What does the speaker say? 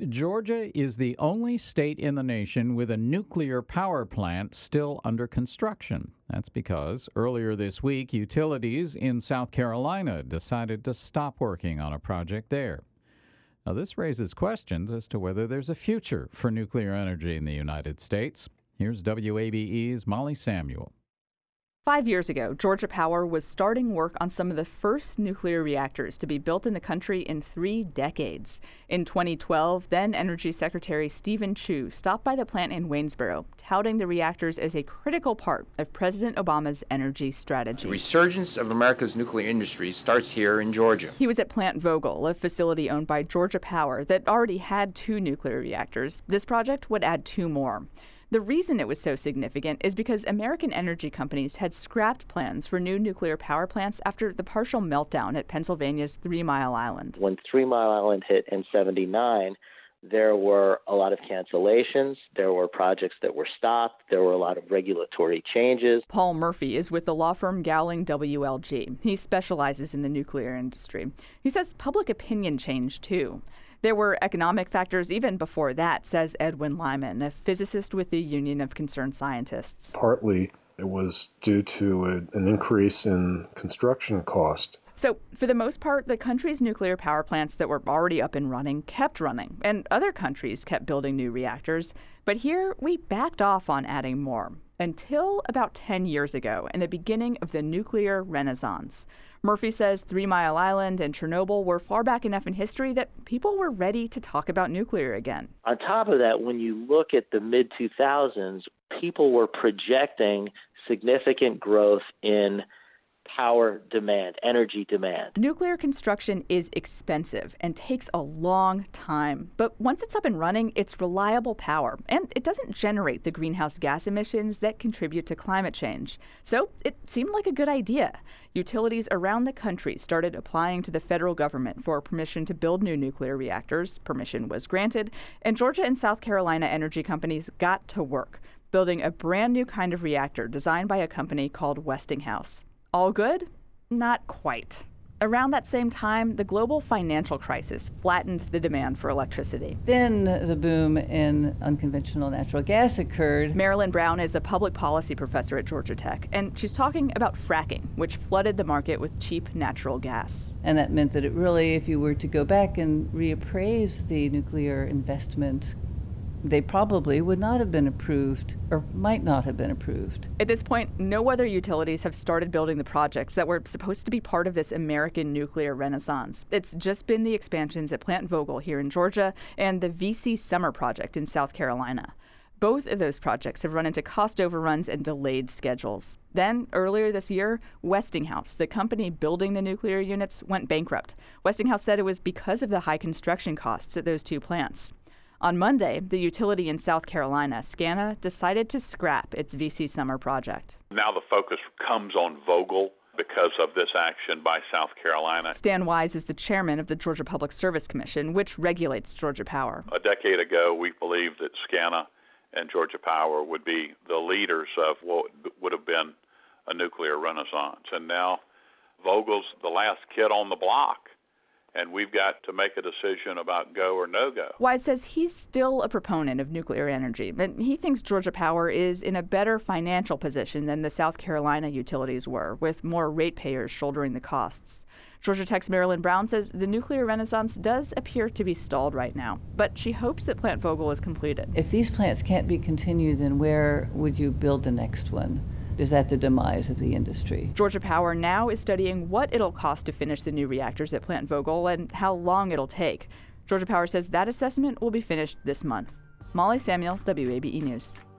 Georgia is the only state in the nation with a nuclear power plant still under construction. That's because earlier this week, utilities in South Carolina decided to stop working on a project there. Now, this raises questions as to whether there's a future for nuclear energy in the United States. Here's WABE's Molly Samuel. 5 years ago, Georgia Power was starting work on some of the first nuclear reactors to be built in the country in 3 decades. In 2012, then Energy Secretary Stephen Chu stopped by the plant in Waynesboro, touting the reactors as a critical part of President Obama's energy strategy. The resurgence of America's nuclear industry starts here in Georgia. He was at Plant Vogtle, a facility owned by Georgia Power that already had 2 nuclear reactors. This project would add 2 more. The reason it was so significant is because American energy companies had scrapped plans for new nuclear power plants after the partial meltdown at Pennsylvania's 3 Mile Island. When 3 Mile Island hit in '79, there were a lot of cancellations. There were projects that were stopped. There were a lot of regulatory changes. Paul Murphy is with the law firm Gowling WLG. He specializes in the nuclear industry. He says public opinion changed, too. There were economic factors even before that, says Edwin Lyman, a physicist with the Union of Concerned Scientists. Partly it was due to an increase in construction cost. So, for the most part, the country's nuclear power plants that were already up and running kept running, and other countries kept building new reactors. But here, we backed off on adding more, until about 10 years ago, in the beginning of the nuclear renaissance. Murphy says 3 Mile Island and Chernobyl were far back enough in history that people were ready to talk about nuclear again. On top of that, when you look at the mid-2000s, people were projecting significant growth in power demand, energy demand. Nuclear construction is expensive and takes a long time. But once it's up and running, it's reliable power, and it doesn't generate the greenhouse gas emissions that contribute to climate change. So it seemed like a good idea. Utilities around the country started applying to the federal government for permission to build new nuclear reactors. Permission was granted, and Georgia and South Carolina energy companies got to work, building a brand new kind of reactor designed by a company called Westinghouse. All good? Not quite. Around that same time, the global financial crisis flattened the demand for electricity. Then the boom in unconventional natural gas occurred. Marilyn Brown is a public policy professor at Georgia Tech, and she's talking about fracking, which flooded the market with cheap natural gas. And that meant that it really, if you were to go back and reappraise the nuclear investment, they probably would not have been approved or might not have been approved. At this point, no other utilities have started building the projects that were supposed to be part of this American nuclear renaissance. It's just been the expansions at Plant Vogtle here in Georgia and the VC Summer project in South Carolina. Both of those projects have run into cost overruns and delayed schedules. Then, earlier this year, Westinghouse, the company building the nuclear units, went bankrupt. Westinghouse said it was because of the high construction costs at those 2 plants. On Monday, the utility in South Carolina, SCANA, decided to scrap its VC Summer project. Now the focus comes on Vogtle because of this action by South Carolina. Stan Wise is the chairman of the Georgia Public Service Commission, which regulates Georgia Power. A decade ago, we believed that SCANA and Georgia Power would be the leaders of what would have been a nuclear renaissance. And now Vogtle's the last kid on the block. And we've got to make a decision about go or no go. Wise says he's still a proponent of nuclear energy, and he thinks Georgia Power is in a better financial position than the South Carolina utilities were, with more ratepayers shouldering the costs. Georgia Tech's Marilyn Brown says the nuclear renaissance does appear to be stalled right now, but she hopes that Plant Vogtle is completed. If these plants can't be continued, then where would you build the next one? Is that the demise of the industry? Georgia Power now is studying what it'll cost to finish the new reactors at Plant Vogtle and how long it'll take. Georgia Power says that assessment will be finished this month. Molly Samuel, WABE News.